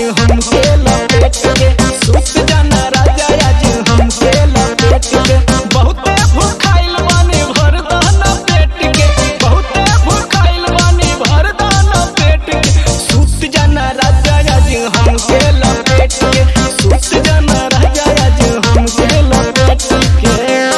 हमके लपेट के सुत जाना राजा आज हमके लपेट के बहुते भूखाइल बानी भर दाना पेट के बहुते भूखाइल बानी भर दाना पेट के सुत जाना राजा आज हमके लपेट के सुत जाना राजा आज हमके लपेट के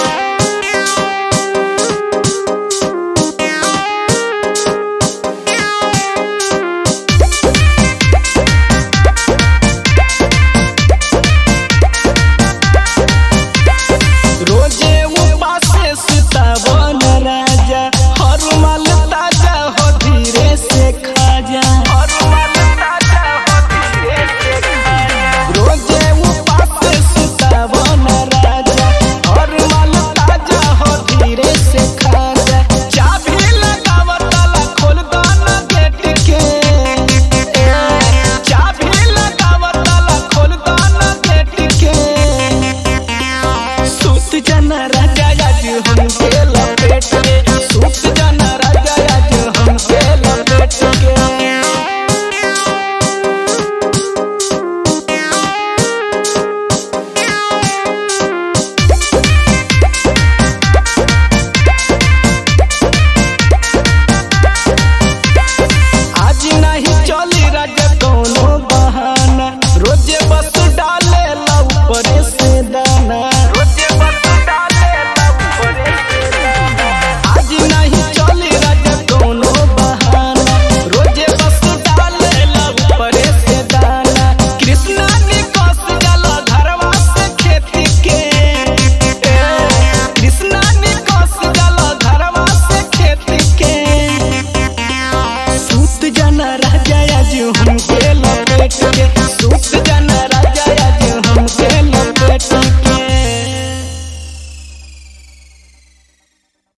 रोजे उपासे सुतावन राजा हर माल ताजा हो धीरे से खा जा हर माल ताजा हो धीरे से खा जा रोजे उपासे सुतावन राजा हर माल ताजा हो धीरे से खा जा चाबी लगावत ताला खोल दाना गेट के चाबी लगावत ताला खोल दाना गेट के सुत जाना राजा आज हमके लपेट के सुत जाना राजा आज हमके लपेट के आज नहीं चली राजा कोनो बहाना रोजे बस डाले ला ऊपर से दाना रोजे बस डाले ला ऊपर से दाना आज नहीं चली राजा कोनो बहाना रोजे बस डाले ला ऊपर से दाना कृष्णा निकस जाला घरवा से खेती के कृष्णा निकस जाला घरवा से खेती के सुत जाना राजा आज हमके लपेट के सुत जाना